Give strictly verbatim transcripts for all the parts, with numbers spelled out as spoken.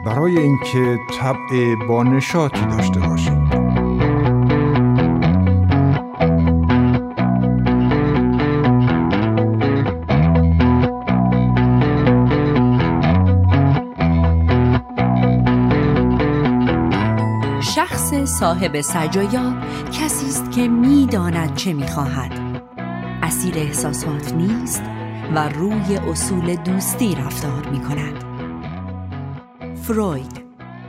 برای اینکه طبع با نشاطی داشته باشید. شخص صاحب سجایا کسی است که می‌داند چه می‌خواهد، اسیر احساسات نیست و روی اصول دوستی رفتار می‌کند. فروید.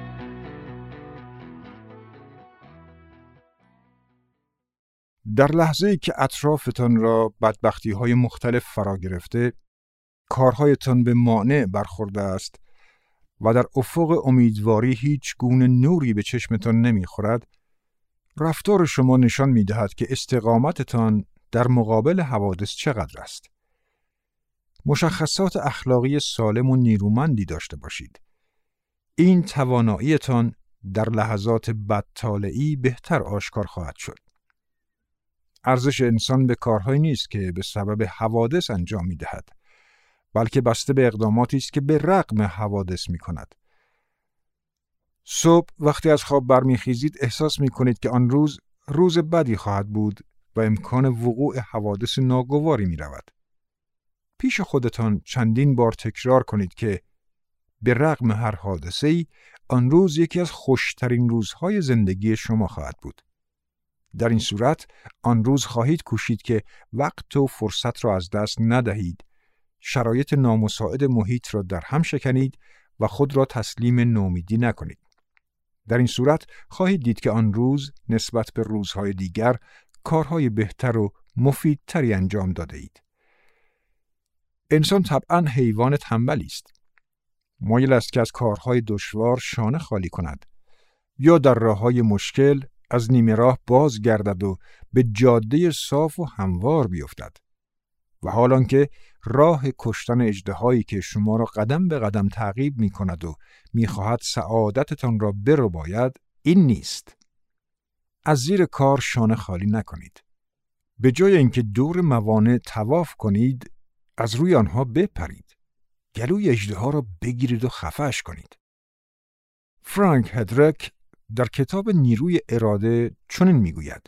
در لحظه‌ای که اطرافتان را بدبختی‌های مختلف فرا گرفته، کارهایتان به مانع برخورده است و در افق امیدواری هیچ گونه نوری به چشمتان نمی‌خورد، رفتار شما نشان می‌دهد که استقامتتان در مقابل حوادث چقدر است. مشخصات اخلاقی سالم و نیرومندی داشته باشید. این تواناییتان در لحظات بدطالعی بهتر آشکار خواهد شد. ارزش انسان به کارهایی نیست که به سبب حوادث انجام می‌دهد، بلکه بسته به اقداماتی است که به رغم حوادث می‌کند. صبح وقتی از خواب برمیخیزید احساس می‌کنید که آن روز روز بدی خواهد بود و امکان وقوع حوادث ناگواری می‌رود. پیش خودتان چندین بار تکرار کنید که به رغم هر حادثه‌ای آن روز یکی از خوشترین روزهای زندگی شما خواهد بود. در این صورت آن روز خواهید کوشید که وقت و فرصت را از دست ندهید، شرایط نامساعد محیط را در هم شکنید و خود را تسلیم نومیدی نکنید. در این صورت خواهید دید که آن روز نسبت به روزهای دیگر کارهای بهتر و مفیدتری انجام داده اید. انسان طبعاً حیوان تنبلی است. مایل است که از کارهای دشوار شانه خالی کند یا در راههای مشکل از نیمه راه باز گردد و به جاده صاف و هموار بیفتد. و حالان که راه کشتن اژدهایی که شما را قدم به قدم تعقیب می کند و می خواهد سعادتتان را برباید، این نیست. از زیر کار شانه خالی نکنید. به جای اینکه دور موانع طواف کنید، از روی آنها بپرید. گلوی اژدها را بگیرید و خفه‌اش کنید. فرانک هدرک در کتاب نیروی اراده چنین میگوید: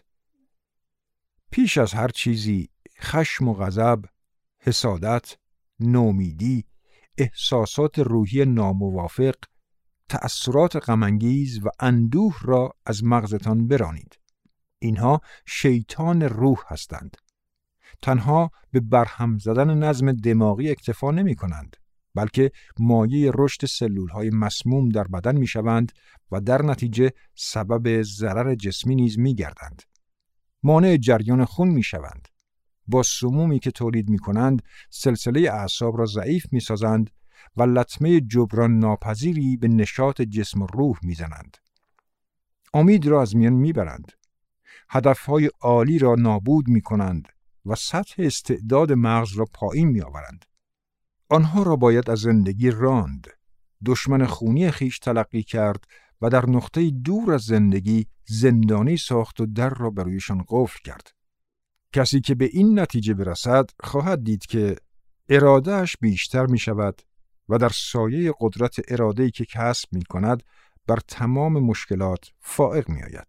پیش از هر چیزی خشم و غضب، حسادت، نومیدی، احساسات روحی ناموافق، تأثیرات غم‌انگیز و اندوه را از مغزتان برانید. اینها شیطان روح هستند. تنها به برهم زدن نظم دماغی اکتفا نمی کنند، بلکه مایه رشد سلول‌های مسموم در بدن می‌شوند و در نتیجه سبب ضرر جسمی نیز می‌گردند. مانع جریان خون می‌شوند. با سمومی که تولید می‌کنند، سلسله اعصاب را ضعیف می‌سازند و لطمه جبران ناپذیری به نشاط جسم و روح می‌زنند. امید را از میان می‌برند. هدف‌های عالی را نابود می‌کنند و سطح استعداد مغز را پایین می‌آورند. آنها را باید از زندگی راند، دشمن خونی خیش تلقی کرد و در نقطه دور از زندگی زندانی ساخت و در را برویشان قفل کرد. کسی که به این نتیجه برسد خواهد دید که ارادهش بیشتر می شود و در سایه قدرت اراده‌ای که کسب می کند بر تمام مشکلات فائق می آید.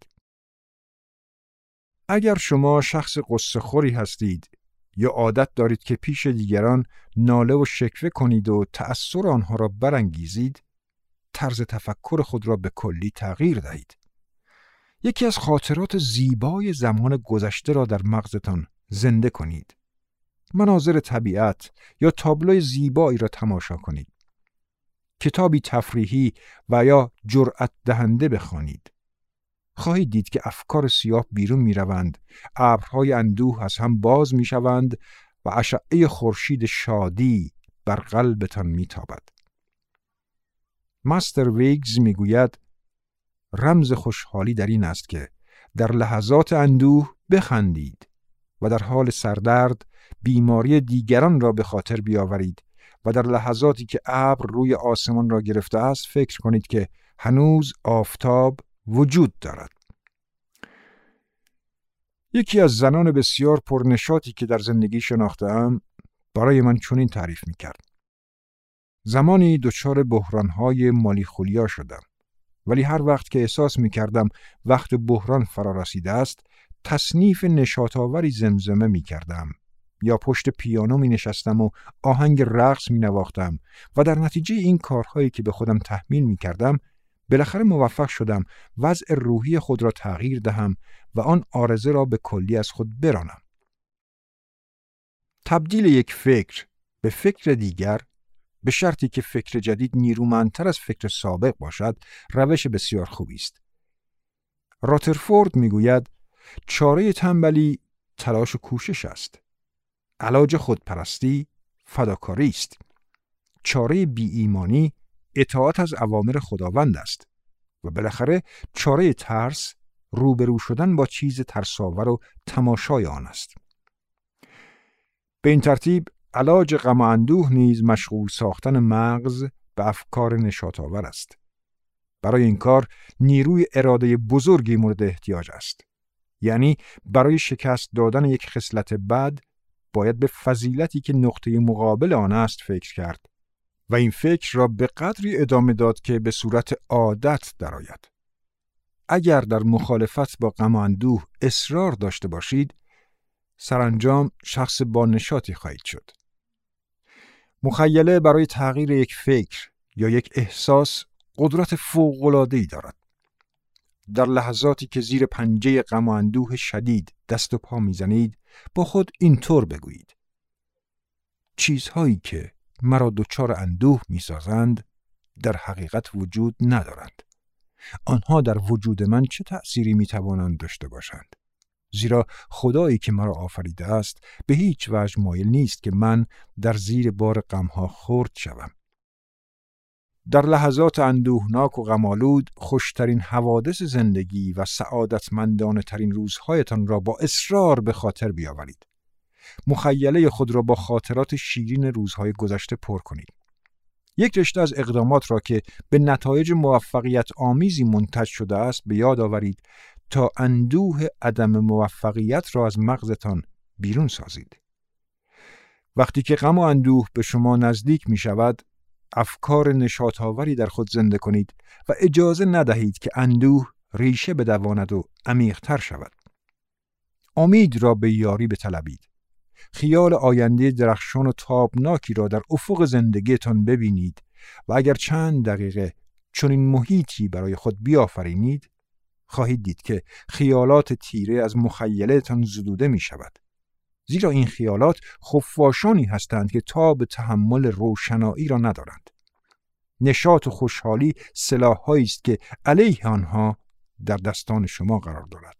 اگر شما شخص غصه‌خوری هستید یا عادت دارید که پیش دیگران ناله و شکوه کنید و تأثیر آنها را برانگیزید، طرز تفکر خود را به کلی تغییر دهید. یکی از خاطرات زیبای زمان گذشته را در مغزتان زنده کنید. مناظر طبیعت یا تابلوی زیبایی را تماشا کنید. کتابی تفریحی و یا جرأت دهنده بخوانید. خواهید دید که افکار سیاه بیرون می روند، ابرهای اندوه از هم باز می شوند و اشعه خورشید شادی بر قلبتان می تابد. مستر ویگز می گوید رمز خوشحالی در این است که در لحظات اندوه بخندید و در حال سردرد بیماری دیگران را به خاطر بیاورید و در لحظاتی که ابر روی آسمان را گرفته است فکر کنید که هنوز آفتاب وجود دارد. یکی از زنان بسیار پرنشاطی که در زندگی شناخته‌ام برای من چنین تعریف می‌کرد: زمانی دچار بحران‌های مالی خولیا شدم، ولی هر وقت که احساس می‌کردم وقت بحران فرا رسیده است، تصنیف نشاط‌آوری زمزمه می‌کردم یا پشت پیانو می‌نشستم و آهنگ رقص می‌نواختم و در نتیجه این کارهایی که به خودم تحمیل می‌کردم، بالاخره موفق شدم وضع روحی خود را تغییر دهم و آن عارضه را به کلی از خود برانم. تبدیل یک فکر به فکر دیگر، به شرطی که فکر جدید نیرومندتر از فکر سابق باشد، روش بسیار خوبی است. راترفورد میگوید چاره تنبلی تلاش و کوشش است. علاج خودپرستی فداکاری است. چاره بی ایمانی اطاعت از اوامر خداوند است و بالاخره چاره ترس روبرو شدن با چیز ترساور و تماشای آن است. به این ترتیب علاج غم و اندوه نیز مشغول ساختن مغز به افکار نشاط‌آور است. برای این کار نیروی اراده بزرگی مورد احتیاج است. یعنی برای شکست دادن یک خصلت بد باید به فضیلتی که نقطه مقابل آن است فکر کرد و این فکر را به قدری ادامه داد که به صورت عادت درآید. اگر در مخالفت با غم و اندوه اصرار داشته باشید، سرانجام شخص با نشاطی خواهید شد. مخیله برای تغییر یک فکر یا یک احساس قدرت فوق‌العاده‌ای دارد. در لحظاتی که زیر پنجه غم و اندوه شدید دست و پا میزنید، با خود اینطور بگویید: چیزهایی که مرا دچار اندوه میسازند در حقیقت وجود ندارند. آنها در وجود من چه تأثیری میتوانند داشته باشند؟ زیرا خدایی که مرا آفریده است به هیچ وجه مایل نیست که من در زیر بار غمها خرد شوم. در لحظات اندوهناک و غم‌آلود خوشترین حوادث زندگی و سعادتمندانه ترین روزهایتان را با اصرار به خاطر بیاورید. مخیله خود را با خاطرات شیرین روزهای گذشته پر کنید. یک رشته از اقدامات را که به نتایج موفقیت آمیزی منتج شده است به یاد آورید تا اندوه عدم موفقیت را از مغزتان بیرون سازید. وقتی که غم و اندوه به شما نزدیک می شود، افکار نشاط‌آوری در خود زنده کنید و اجازه ندهید که اندوه ریشه بدواند و عمیق‌تر شود. امید را به یاری بطلبید. خیال آینده درخشان و تابناکی را در افق زندگیتان ببینید و اگر چند دقیقه چنین محیطی برای خود بیافرینید، خواهید دید که خیالات تیره از مخیله‌تان زدوده می شود. زیرا این خیالات خفاشانی هستند که تاب تحمل روشنایی را ندارند. نشاط و خوشحالی سلاح‌هایی است که علیه آنها در دستان شما قرار دارد.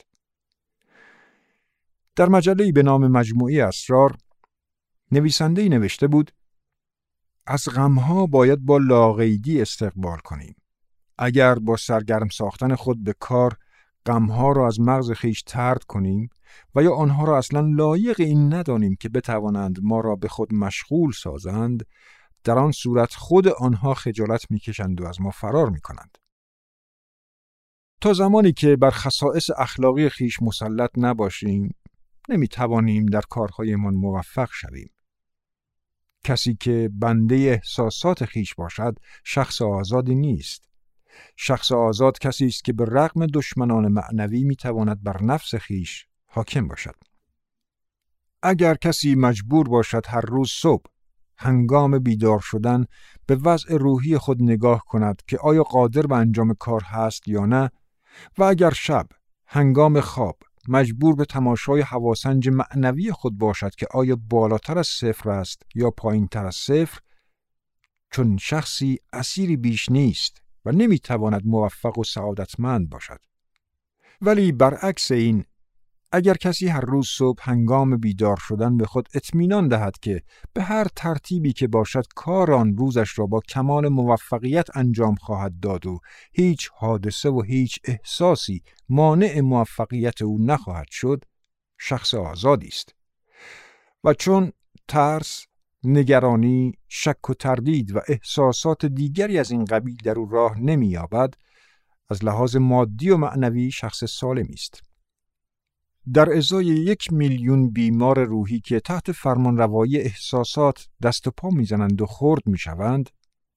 در مجله‌ای به نام مجموعه اسرار نویسنده‌ای نوشته بود: از غم‌ها باید با لاقیدی استقبال کنیم. اگر با سرگرم ساختن خود به کار غم‌ها را از مغز خویش طرد کنیم و یا آنها را اصلاً لایق این ندانیم که بتوانند ما را به خود مشغول سازند، در آن صورت خود آنها خجالت می‌کشند و از ما فرار می‌کنند. تا زمانی که بر خصائص اخلاقی خویش مسلط نباشیم، نمی‌توانیم در کارهایمان موفق شویم. کسی که بنده احساسات خویش باشد، شخص آزادی نیست. شخص آزاد کسی است که به رغم دشمنان معنوی می‌تواند بر نفس خویش حاکم باشد. اگر کسی مجبور باشد هر روز صبح هنگام بیدار شدن به وضع روحی خود نگاه کند که آیا قادر به انجام کار هست یا نه، و اگر شب هنگام خواب مجبور به تماشای هواسنج معنوی خود باشد که آیا بالاتر از صفر است یا پایین‌تر از صفر، چون شخصی اسیری بیش نیست و نمیتواند موفق و سعادتمند باشد. ولی برعکس این، اگر کسی هر روز صبح هنگام بیدار شدن به خود اطمینان دهد که به هر ترتیبی که باشد کار آن روزش را با کمال موفقیت انجام خواهد داد و هیچ حادثه و هیچ احساسی مانع موفقیت او نخواهد شد، شخص آزادی است. و چون ترس، نگرانی، شک و تردید و احساسات دیگری از این قبیل در او راه نمی‌یابد، از لحاظ مادی و معنوی شخص سالمی است. در ازای یک میلیون بیمار روحی که تحت فرمانروایی احساسات دست و پا میزنند و خرد میشوند،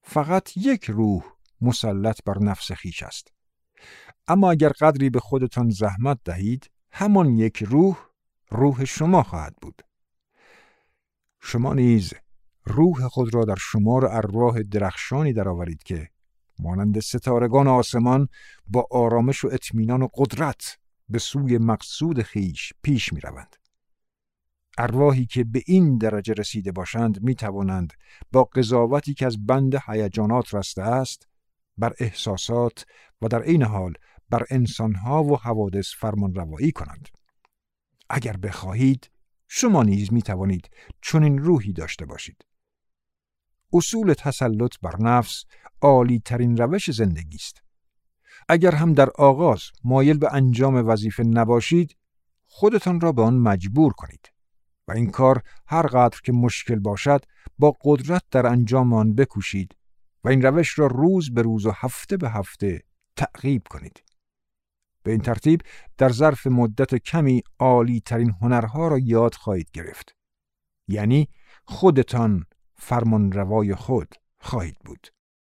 فقط یک روح مسلط بر نفس خویش است. اما اگر قدری به خودتان زحمت دهید، همان یک روح روح شما خواهد بود. شما نیز روح خود را در شمار ارواح درخشانی درآورید که مانند ستارگان آسمان با آرامش و اطمینان و قدرت به سوی مقصود خویش پیش می روند. ارواحی که به این درجه رسیده باشند می توانند با قضاوتی که از بند هیجانات رسته است بر احساسات و در این حال بر انسانها و حوادث فرمان روایی کنند. اگر بخواهید شما نیز می توانید چنین روحی داشته باشید. اصول تسلط بر نفس عالی ترین روش زندگی است. اگر هم در آغاز مایل به انجام وظیفه نباشید، خودتان را به آن مجبور کنید و این کار هر قدر که مشکل باشد با قدرت در انجام آن بکوشید و این روش را روز به روز و هفته به هفته تعقیب کنید. به این ترتیب در ظرف مدت کمی عالی ترین هنرها را یاد خواهید گرفت. یعنی خودتان فرمان روای خود خواهید بود.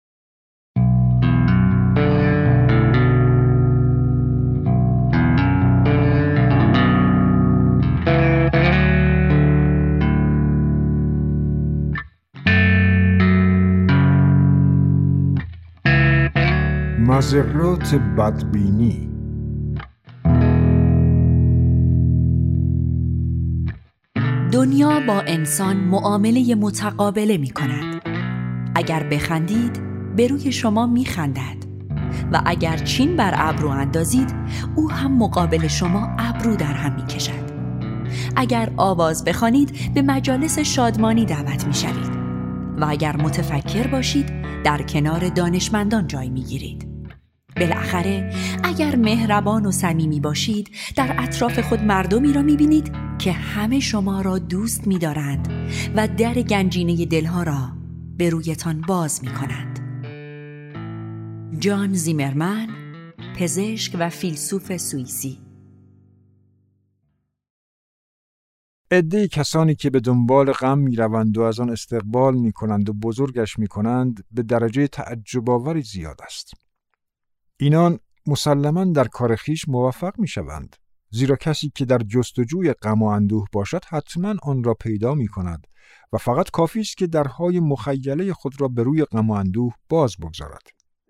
مضرات بدبینی. دنیا با انسان معامله متقابله می کند. اگر بخندید به روی شما می خندد و اگر چین بر ابرو اندازید او هم مقابل شما ابرو در هم می کشد. اگر آواز بخوانید به مجالس شادمانی دعوت می شوید و اگر متفکر باشید در کنار دانشمندان جای می گیرید. بالاخره اگر مهربان و صمیمی باشید در اطراف خود مردمی را می بینید که همه شما را دوست می دارند و در گنجینه دلها را به رویتان باز می کنند. جان زیمرمن، پزشک و فیلسوف سوئیسی. عده کسانی که به دنبال غم می روند و از آن استقبال می کنند و بزرگش می کنند به درجه تعجب آوری زیاد است. اینان مسلماً در کار خویش موفق می شوند، زیرا کسی که در جستجوی غم و اندوه باشد حتماً آن را پیدا می کند و فقط کافی است که درهای مخیله خود را به روی غم و اندوه باز بگذارد.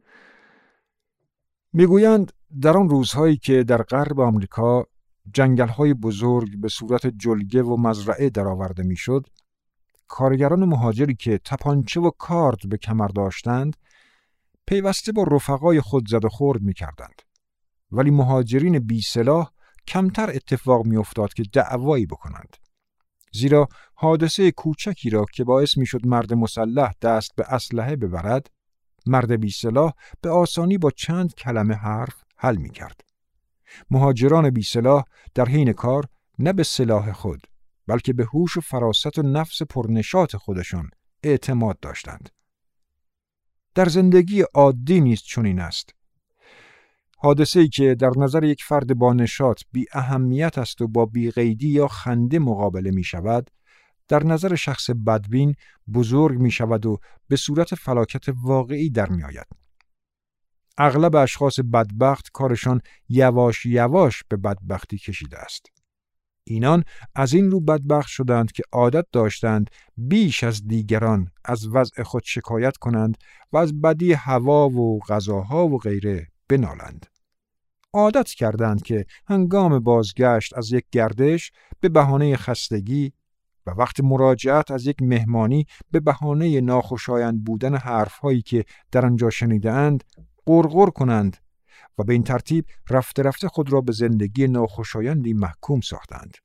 میگویند در آن روزهایی که در غرب آمریکا جنگل‌های بزرگ به صورت جلگه و مزرعه درآورده میشد، کارگران مهاجری که تپانچه و کارد به کمر داشتند پیوسته با رفقای خود زد و خورد می‌کردند. ولی مهاجرین بی سلاح کمتر اتفاق می‌افتاد که دعوایی بکنند. زیرا حادثه کوچکی را که باعث می‌شد مرد مسلح دست به اسلحه ببرد، مرد بی سلاح به آسانی با چند کلمه حرف حل می‌کرد. مهاجران بی سلاح در حین کار نه به سلاح خود بلکه به هوش و فراست و نفس پرنشاط خودشان اعتماد داشتند. در زندگی عادی نیز چنین است. حادثه‌ای که در نظر یک فرد با نشاط بی اهمیت است و با بی‌قیدی یا خنده مقابله می شود، در نظر شخص بدبین بزرگ می شود و به صورت فلاکت واقعی در می آید. اغلب اشخاص بدبخت کارشان یواش یواش به بدبختی کشیده است. اینان از این رو بدبخت شدند که عادت داشتند بیش از دیگران از وضع خود شکایت کنند و از بدی هوا و غذاها و غیره بنالند. عادت کردند که هنگام بازگشت از یک گردش به بهانه خستگی و وقت مراجعت از یک مهمانی به بهانه ناخوشایند بودن حرفهایی که در آنجا شنیده‌اند غرغر کنند و به این ترتیب رفته رفته خود را به زندگی ناخوشایندی محکوم ساختند.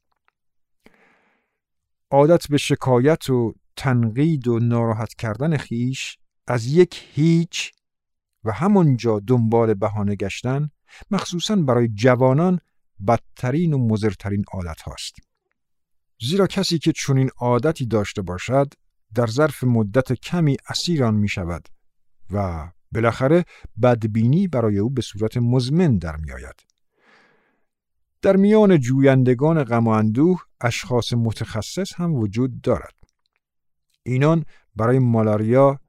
عادت به شکایت و تنقید و ناراحت کردن خیش از یک هیچ و همونجا دنبال بهانه گشتن، مخصوصاً برای جوانان، بدترین و مضرترین عادت هاست. زیرا کسی که چنین عادتی داشته باشد در ظرف مدت کمی اسیر آن می شود و بالاخره بدبینی برای او به صورت مزمن در می آید. در میان جویندگان غم و اندوه اشخاص متخصص هم وجود دارد. اینان برای مالاریا،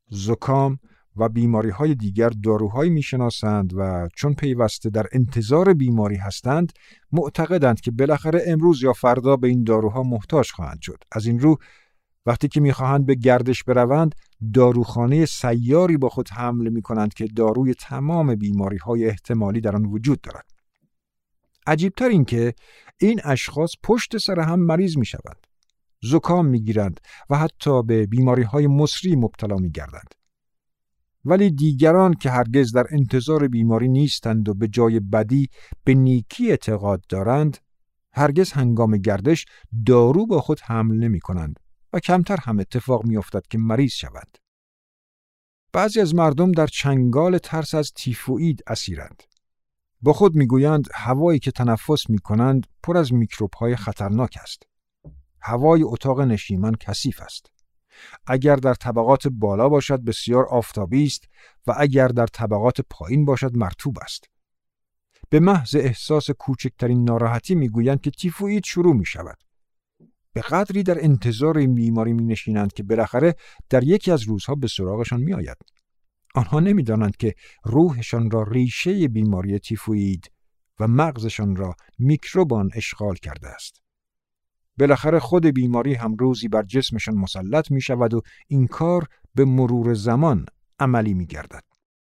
زکام و بیماری‌های دیگر داروهایی می‌شناسند و چون پیوسته در انتظار بیماری هستند، معتقدند که بالاخره امروز یا فردا به این داروها محتاج خواهند شد. از این رو وقتی که می‌خواهند به گردش بروند، داروخانه سیاری با خود حمل می‌کنند که داروی تمام بیماری‌های احتمالی در آن وجود دارد. عجیب‌تر این که این اشخاص پشت سر هم مریض می‌شوند. زکام می‌گیرند و حتی به بیماری‌های مصری مبتلا می‌گردند. ولی دیگران که هرگز در انتظار بیماری نیستند و به جای بدی به نیکی اعتقاد دارند، هرگز هنگام گردش دارو با خود حمل نمی کنند و کمتر هم اتفاق می افتد که مریض شوند. بعضی از مردم در چنگال ترس از تیفوئید اسیرند. با خود می گویند هوایی که تنفس می کنند پر از میکروب های خطرناک است. هوای اتاق نشیمن کثیف است. اگر در طبقات بالا باشد بسیار آفتابی است و اگر در طبقات پایین باشد مرطوب است. به محض احساس کوچکترین ناراحتی میگویند که تیفوئید شروع می شود. به قدری در انتظار این بیماری می نشینند که بالاخره در یکی از روزها به سراغشان می آید. آنها نمی دانند که روحشان را ریشه بیماری تیفوئید و مغزشان را میکروبان اشغال کرده است. بالاخره خود بیماری هم روزی بر جسمشان مسلط می شود و این کار به مرور زمان عملی می گردد.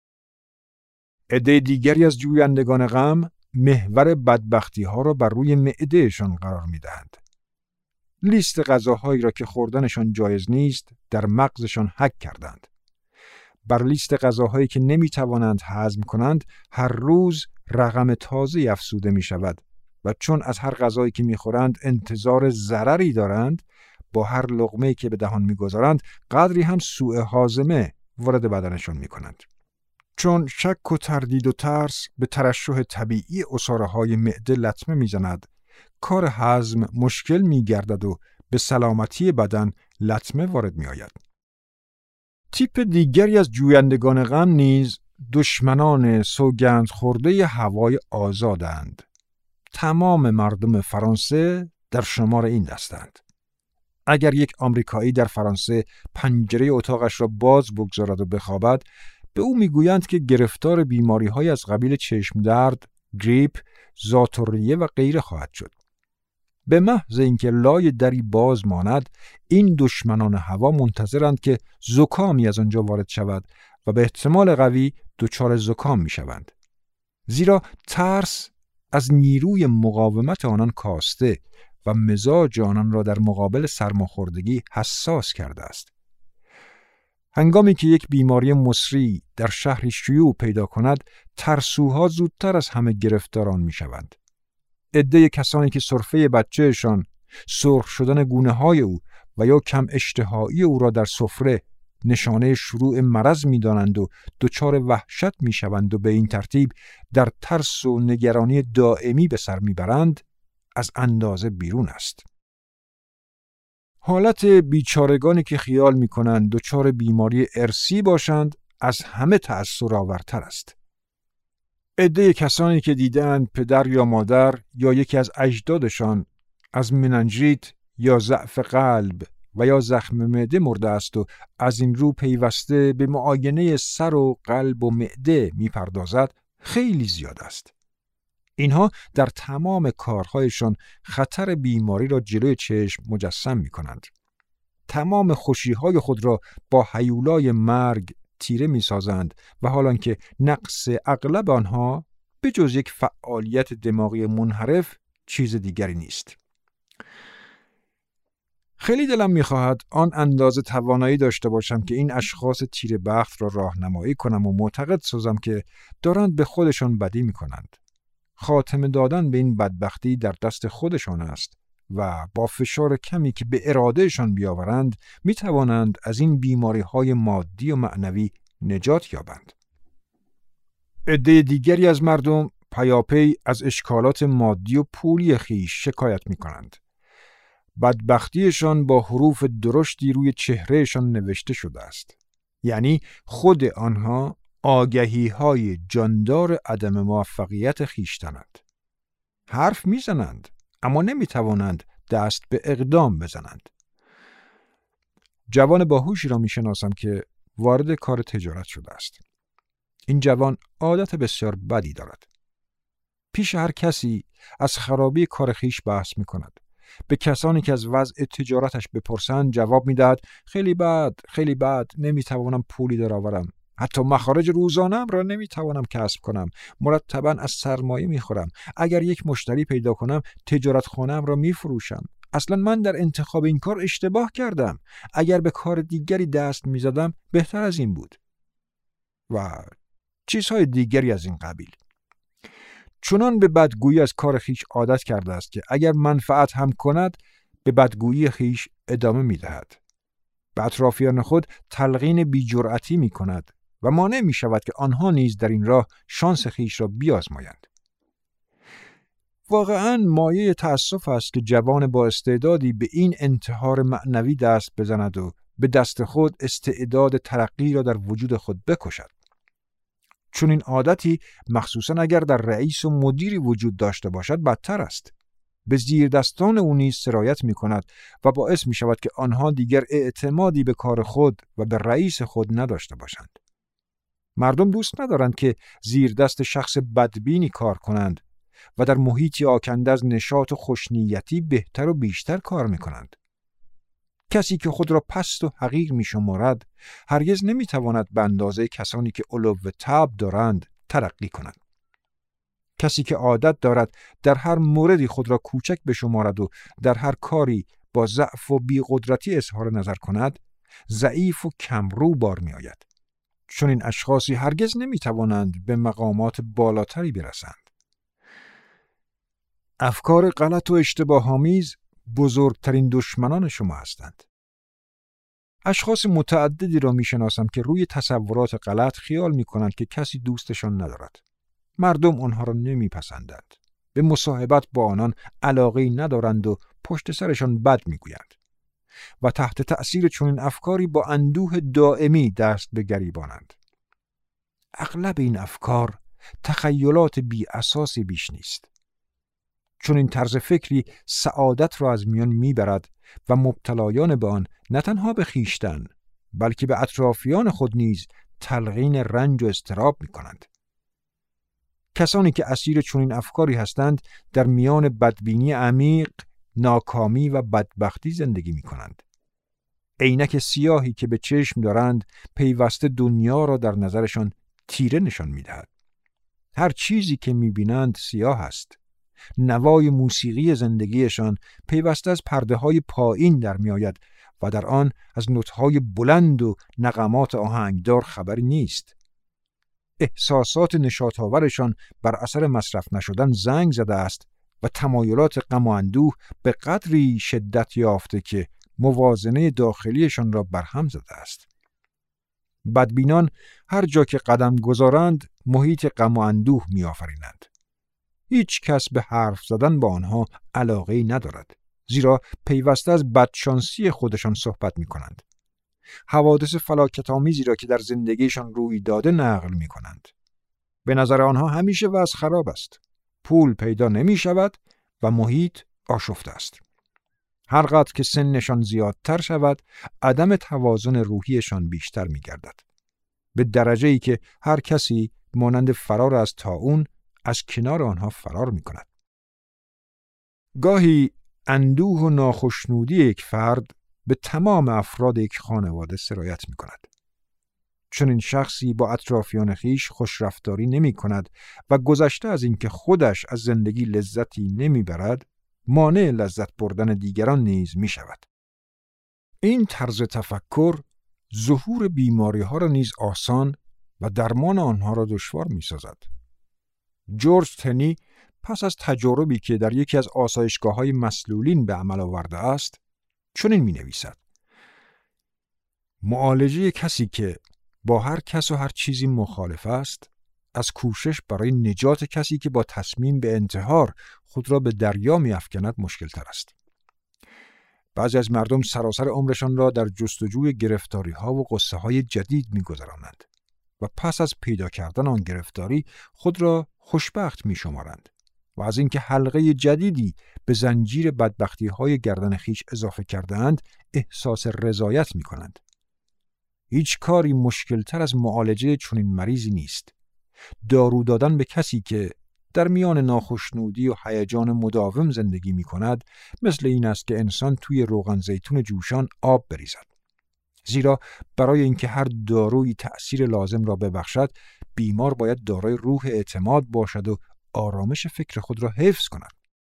عده دیگری از جویندگان غم محور بدبختی ها را بر روی معدهشان قرار می دهند. لیست غذاهایی را که خوردنشان جایز نیست در مغزشان حک کردند. بر لیست غذاهایی که نمی توانند هضم کنند هر روز رقم تازه افزوده می شود و چون از هر غذایی که می‌خورند انتظار ضرری دارند، با هر لقمه‌ای که به دهان می‌گذارند قدری هم سوء هاضمه وارد بدنشان می‌کنند. چون شک و تردید و ترس به ترشح طبیعی عصاره‌های معده لطمه می‌زند، کار هضم مشکل می‌گردد و به سلامتی بدن لطمه وارد می‌آید. تیپ دیگری از جویندگان غم نیز دشمنان سوگند خورده هوای آزادند. تمام مردم فرانسه در شمار این دستند. اگر یک آمریکایی در فرانسه پنجره اتاقش را باز بگذارد و بخوابد، به او میگویند که گرفتار بیماری‌های از قبیل چشم درد، گریپ، ذات‌الریه و غیره خواهد شد. به محض اینکه لای دری باز ماند، این دشمنان هوا منتظرند که زکامی از آنجا وارد شود و به احتمال قوی دچار زکام میشوند. زیرا ترس از نیروی مقاومت آنان کاسته و مزاج آنان را در مقابل سرماخوردگی حساس کرده است. هنگامی که یک بیماری مصری در شهری شیوع پیدا کند، ترسوها زودتر از همه گرفتار آن میشوند. عده کسانی که سرفه بچهشان، سرخ شدن گونه های او و یا کم اشتهایی او را در سفره نشانه شروع مرض می دانند و دچار وحشت می شوند و به این ترتیب در ترس و نگرانی دائمی به سر می برند، از اندازه بیرون است. حالت بیچارگانی که خیال می کنند دچار بیماری ارثی باشند از همه تأثیر آورتر است. عده کسانی که دیدند پدر یا مادر یا یکی از اجدادشان از مننژیت یا ضعف قلب و یا زخم معده مرده است و از این رو پیوسته به معاینه سر و قلب و معده میپردازد خیلی زیاد است. اینها در تمام کارهایشان خطر بیماری را جلوی چشم مجسم می کنند. تمام خوشیهای خود را با هیولای مرگ تیره می سازند و حالان که نقص اغلب آنها به جز یک فعالیت دماغی منحرف چیز دیگری نیست. خیلی دلم می‌خواهد آن اندازه توانایی داشته باشم که این اشخاص تیره بخت را راهنمایی کنم و معتقد سازم که دارند به خودشان بدی می‌کنند. خاتمه دادن به این بدبختی در دست خودشان است و با فشار کمی که به ارادهشان بیاورند می‌توانند از این بیماری‌های مادی و معنوی نجات یابند. عده دیگری از مردم پیاپی از اشکالات مادی و پولی خیش شکایت می‌کنند. بدبختیشان با حروف درشتی روی چهرهشان نوشته شده است. یعنی خود آنها آگهی‌های جاندار عدم موفقیت خویشتنند. حرف میزنند اما نمیتوانند دست به اقدام بزنند. جوان باهوشی را میشناسم که وارد کار تجارت شده است. این جوان عادت بسیار بدی دارد. پیش هر کسی از خرابی کار خیش بحث می کند. به کسانی که از وضع تجارتش بپرسند جواب می دهد خیلی بد، خیلی بد، نمی توانم پولی درآورم. حتی مخارج روزانه‌ام را نمی توانم کسب کنم. مرتباً از سرمایه می خورم. اگر یک مشتری پیدا کنم تجارت خانه‌ام را می فروشم. اصلا من در انتخاب این کار اشتباه کردم. اگر به کار دیگری دست می زدم بهتر از این بود. و چیزهای دیگری از این قبیل. چنان به بدگویی از کار خیش عادت کرده است که اگر منفعت هم کند به بدگویی خیش ادامه می دهد. به اطرافیان خود تلقین بی‌جرأتی می کند و مانع می شود که آنها نیز در این راه شانس خیش را بیازمایند. واقعاً مایه تأسف است که جوان با استعدادی به این انتحار معنوی دست بزند و به دست خود استعداد ترقی را در وجود خود بکشد. چون این عادتی مخصوصاً اگر در رئیس و مدیری وجود داشته باشد بدتر است. به زیر دستان او نیز سرایت می کند و باعث می شود که آنها دیگر اعتمادی به کار خود و به رئیس خود نداشته باشند. مردم دوست ندارند که زیر دست شخص بدبینی کار کنند و در محیطی آکنده از نشاط و خوشنیتی بهتر و بیشتر کار می کنند. کسی که خود را پست و حقیر می شمارد هرگز نمی تواند به اندازه کسانی که علو طبع دارند ترقی کند. کسی که عادت دارد در هر موردی خود را کوچک بشمارد و در هر کاری با ضعف و بی‌قدرتی اظهار نظر کند ضعیف و کمرو بار می آید. چون این اشخاصی هرگز نمی توانند به مقامات بالاتری برسند. افکار غلط و اشتباه‌آمیز بزرگترین دشمنان شما هستند. اشخاص متعددی را می شناسم که روی تصورات غلط خیال می کنند که کسی دوستشان ندارد. مردم آنها را نمی پسندند. به مصاحبت با آنان علاقه‌ای ندارند و پشت سرشان بد می گویند. و تحت تأثیر چنین افکاری با اندوه دائمی دست به گریبانند. اغلب این افکار تخیلات بی اساسی بیش نیست. چون این طرز فکری سعادت را از میان میبرد و مبتلایان به آن نه تنها به خویشتن بلکه به اطرافیان خود نیز تلقین رنج و اضطراب میکنند. کسانی که اسیر چنین افکاری هستند در میان بدبینی عمیق، ناکامی و بدبختی زندگی میکنند. عینک سیاهی که به چشم دارند پیوسته دنیا را در نظرشان تیره نشان میدهد. هر چیزی که میبینند سیاه است. نوای موسیقی زندگیشان پیوسته از پرده‌های پایین در میآید و در آن از نوت‌های بلند و نغمات آهنگدار خبری نیست. احساسات نشاط‌آورشان بر اثر مصرف نشدن زنگ زده است و تمایلات غم و اندوه به قدری شدت یافته که موازنه داخلیشان را برهم زده است. بدبینان هر جا که قدم گذارند محیط غم و اندوه می‌آفرینند. هیچ کس به حرف زدن با آنها علاقه‌ای ندارد، زیرا پیوسته از بدشانسی خودشان صحبت می‌کنند. حوادث فلاکت‌آمیزی را که در زندگیشان روی داده نقل می‌کنند. به نظر آنها همیشه وضع خراب است. پول پیدا نمی‌شود و محیط آشفته است. هر قدر که سنشان زیادتر شود، عدم توازن روحیشان بیشتر می‌گردد. به درجه‌ای که هر کسی مانند فرار از طاعون از کنار آنها فرار می کند. گاهی اندوه و ناخشنودی یک فرد به تمام افراد یک خانواده سرایت می کند. چون این شخصی با اطرافیان خیش خوش رفتاری نمی کند و گذشته از اینکه خودش از زندگی لذتی نمی برد، مانع لذت بردن دیگران نیز می شود. این طرز تفکر ظهور بیماری ها را نیز آسان و درمان آنها را دشوار می سازد. جورج تنی پس از تجاربی که در یکی از آسایشگاه‌های مسلولین به عمل آورده است، چنین می‌نویسد: معالجه کسی که با هر کس و هر چیزی مخالف است، از کوشش برای نجات کسی که با تصمیم به انتحار خود را به دریا می‌افکند مشکل‌تر است. بعضی از مردم سراسر عمرشان را در جستجوی گرفتاری‌ها و غصه‌های جدید می‌گذرانند و پس از پیدا کردن آن گرفتاری خود را خوشبخت می شمارند و از اینکه حلقه جدیدی به زنجیر بدبختی های گردن خیش اضافه کردند احساس رضایت می کنند. هیچ کاری مشکلتر از معالجه چنین مریضی نیست. دارو دادن به کسی که در میان ناخشنودی و هیجان مداوم زندگی می کند مثل این است که انسان توی روغن زیتون جوشان آب بریزد. زیرا برای اینکه هر دارویی تأثیر لازم را ببخشد، بیمار باید دارای روح اعتماد باشد و آرامش فکر خود را حفظ کند.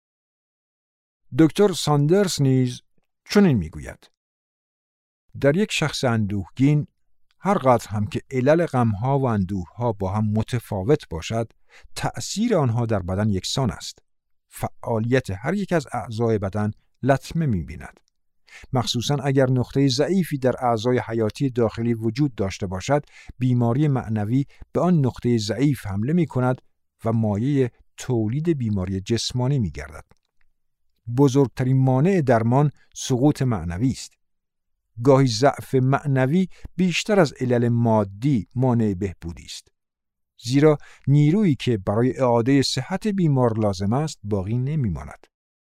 دکتر ساندرز نیز چنین میگوید: در یک شخص اندوهگین هر قدر هم که علل غمها و اندوهها با هم متفاوت باشد، تأثیر آنها در بدن یکسان است. فعالیت هر یک از اعضای بدن لطمه می‌بیند. مخصوصاً اگر نقطه ضعیفی در اعضای حیاتی داخلی وجود داشته باشد، بیماری معنوی به آن نقطه ضعیف حمله می‌کند و مایه تولید بیماری جسمانی می‌گردد. بزرگترین مانع درمان سقوط معنوی است. گاهی ضعف معنوی بیشتر از علل مادی مانع بهبودی است. زیرا نیرویی که برای اعاده صحت بیمار لازم است باقی نمی‌ماند.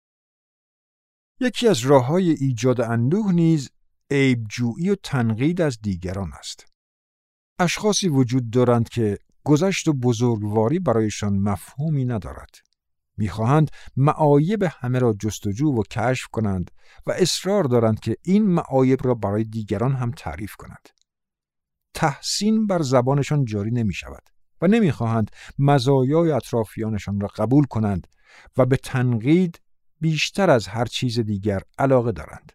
یکی از راه‌های ایجاد اندوه نیز عیب‌جویی و تنقید از دیگران است. اشخاصی وجود دارند که گذشت و بزرگواری برایشان مفهومی ندارد. می‌خواهند معایب همه را جستجو و کشف کنند و اصرار دارند که این معایب را برای دیگران هم تعریف کنند. تحسین بر زبانشان جاری نمی‌شود و نمی‌خواهند مزایای اطرافیانشان را قبول کنند و به تنقید بیشتر از هر چیز دیگر علاقه دارند.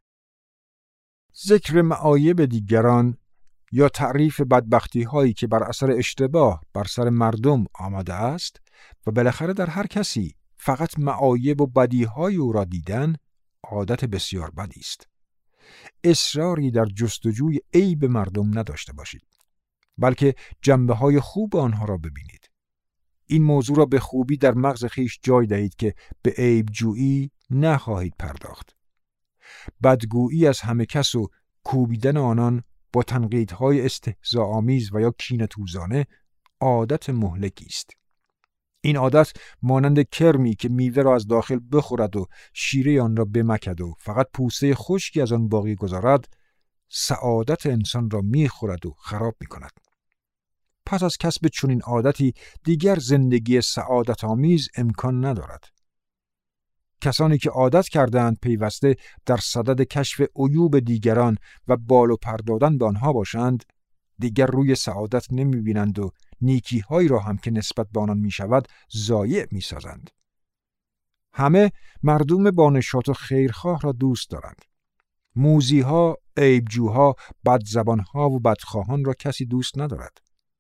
ذکر معایب دیگران یا تعریف بدبختی هایی که بر اثر اشتباه بر سر مردم آمده است و بالاخره در هر کسی فقط معایب و بدی های او را دیدن عادت بسیار بدی است. اصراری در جستجوی عیب مردم نداشته باشید، بلکه جنبه های خوب آنها را ببینید. این موضوع را به خوبی در مغز خیش جای دهید که به عیب جویی نخواهید پرداخت. بدگویی از همه کس و کوبیدن آنان با تنقیدهای استهزاآمیز و یا کینه‌توزانه عادت مهلکی است. این عادت مانند کرمی که میوه را از داخل بخورد و شیره آن را بمکد و فقط پوسته خشکی از آن باقی گذارد، سعادت انسان را میخورد و خراب میکند. پس از کسب چنین عادتی دیگر زندگی سعادت آمیز امکان ندارد. کسانی که عادت کردند پیوسته در صدد کشف عیوب دیگران و بالو پر دادن به آنها باشند، دیگر روی سعادت نمی‌بینند و نیکی‌هایی را هم که نسبت به آنان می‌شود ضایع می‌سازند. همه مردم با نشاط و خیرخواه را دوست دارند. موذی‌ها، عیبجوها، بدزبان‌ها و بدخواهان را کسی دوست ندارد.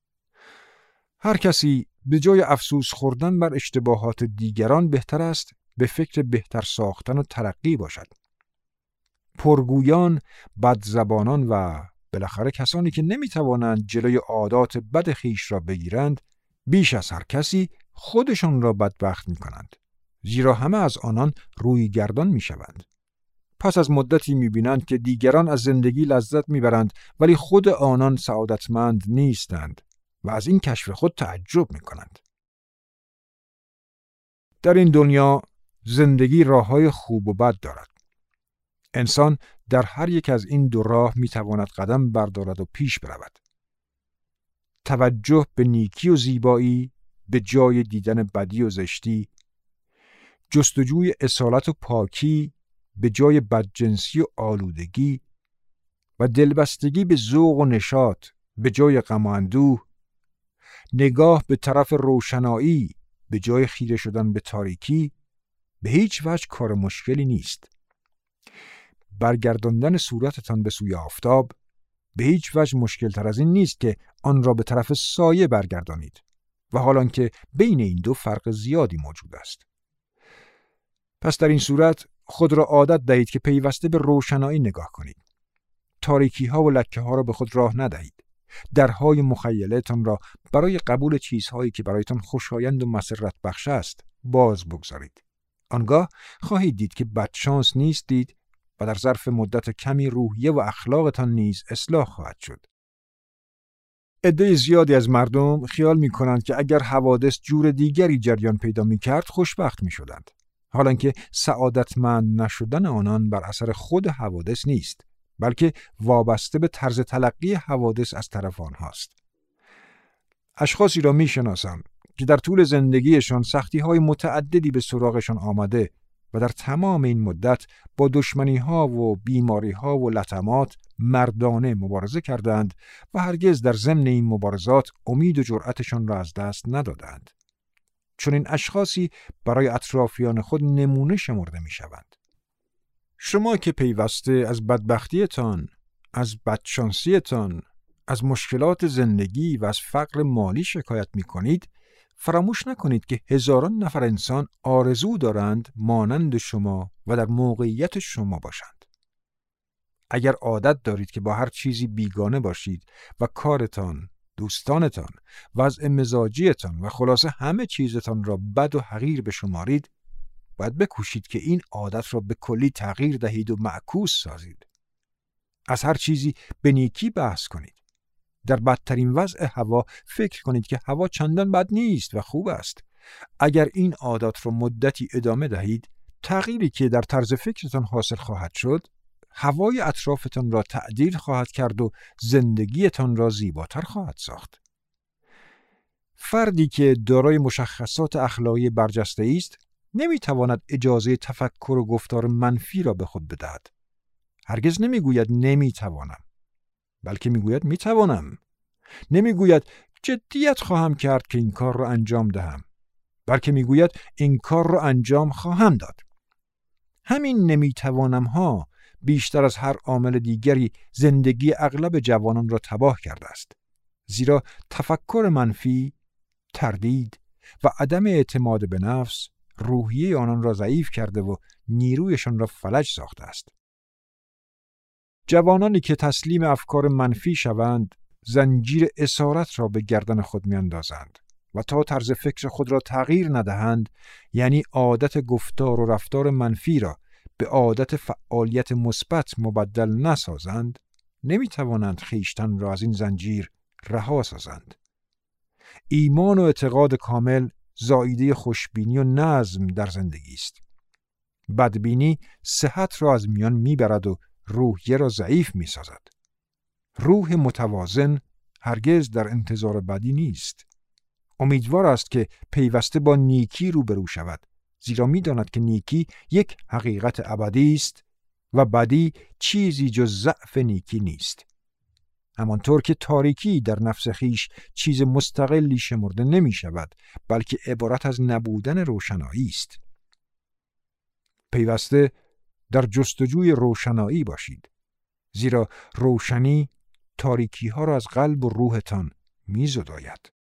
هر کسی به جای افسوس خوردن بر اشتباهات دیگران بهتر است به فکر بهتر ساختن و ترقی باشد. پرگویان، بدزبانان و بالاخره کسانی که نمیتوانند جلوی عادات بد خویش را بگیرند، بیش از هر کسی خودشان را بدبخت میکنند. زیرا همه از آنان روی گردان میشوند. پس از مدتی میبینند که دیگران از زندگی لذت میبرند ولی خود آنان سعادتمند نیستند و از این کشف خود تعجب میکنند. در این دنیا زندگی راه‌های خوب و بد دارد. انسان در هر یک از این دو راه میتواند قدم بردارد و پیش برود. توجه به نیکی و زیبایی به جای دیدن بدی و زشتی، جستجوی اصالت و پاکی به جای بدجنسی و آلودگی و دلبستگی به ذوق و نشاط به جای غم و اندوه، نگاه به طرف روشنایی به جای خیره شدن به تاریکی، به هیچ وجه کار مشکلی نیست. برگرداندن صورتتان به سوی آفتاب به هیچ وجه مشکل تر از این نیست که آن را به طرف سایه برگردانید و حالان که بین این دو فرق زیادی موجود است. پس در این صورت خود را عادت دهید که پیوسته به روشنایی نگاه کنید. تاریکی ها و لکه ها را به خود راه ندهید. درهای مخیله‌تان را برای قبول چیزهایی که برایتان خوشایند و مسرت بخش است باز بگذارید. آنگاه خواهید دید که بدشانس نیستید و در ظرف مدت کمی روحیه و اخلاقتان نیز اصلاح خواهد شد. عده زیادی از مردم خیال می کنند که اگر حوادث جور دیگری جریان پیدا می کرد خوشبخت می شدند. حالانکه سعادتمند نشدن آنان بر اثر خود حوادث نیست، بلکه وابسته به طرز تلقی حوادث از طرف آنهاست. اشخاصی را می‌شناسم که در طول زندگیشان سختی‌های متعددی به سراغشان آمده و در تمام این مدت با دشمنی‌ها و بیماری‌ها و لطمات مردانه مبارزه کردند و هرگز در ضمن این مبارزات امید و جرأتشان را از دست ندادند. چون این اشخاصی برای اطرافیان خود نمونه شمرده می‌شوند. شما که پیوسته از بدبختیتان، از بدشانسیتان، از مشکلات زندگی و از فقر مالی شکایت می‌کنید، فراموش نکنید که هزاران نفر انسان آرزو دارند مانند شما و در موقعیت شما باشند. اگر عادت دارید که با هر چیزی بیگانه باشید و کارتان، دوستانتان، وضع مزاجیتان و خلاصه همه چیزتان را بد و حقیر بشمارید، باید بکوشید که این عادت را به کلی تغییر دهید و معکوس سازید. از هر چیزی به نیکی بحث کنید. در بدترین وضع هوا فکر کنید که هوا چندان بد نیست و خوب است. اگر این عادات را مدتی ادامه دهید، تغییری که در طرز فکرتان حاصل خواهد شد، هوای اطرافتان را تعدیل خواهد کرد و زندگیتان را زیباتر خواهد ساخت. فردی که دارای مشخصات اخلاقی برجسته است، نمیتواند اجازه تفکر و گفتار منفی را به خود بدهد. هرگز نمیگوید نمیتوانم، بلکه میگوید میتوانم. نمیگوید جدیت خواهم کرد که این کار را انجام دهم، بلکه میگوید این کار را انجام خواهم داد. همین نمیتوانم ها بیشتر از هر عامل دیگری زندگی اغلب جوانان را تباه کرده است. زیرا تفکر منفی، تردید و عدم اعتماد به نفس روحیه آنان را ضعیف کرده و نیرویشان را فلج ساخته است. جوانانی که تسلیم افکار منفی شوند، زنجیر اسارت را به گردن خود میاندازند و تا طرز فکر خود را تغییر ندهند، یعنی عادت گفتار و رفتار منفی را به عادت فعالیت مثبت مبدل نسازند، نمیتوانند خویشتن را از این زنجیر رها سازند. ایمان و اعتقاد کامل زائیده خوشبینی و نظم در زندگی است. بدبینی صحت را از میان میبرد و روحیه را ضعیف میسازد. روح متوازن هرگز در انتظار بدی نیست. امیدوار است که پیوسته با نیکی روبرو شود، زیرا می‌داند که نیکی یک حقیقت ابدی است و بدی چیزی جز ضعف نیکی نیست. همانطور که تاریکی در نفس خیش چیز مستقلی شمرده نمی شود، بلکه عبارت از نبودن روشنایی است. پیوسته در جستجوی روشنایی باشید، زیرا روشنی تاریکی ها را از قلب و روحتان می زداید.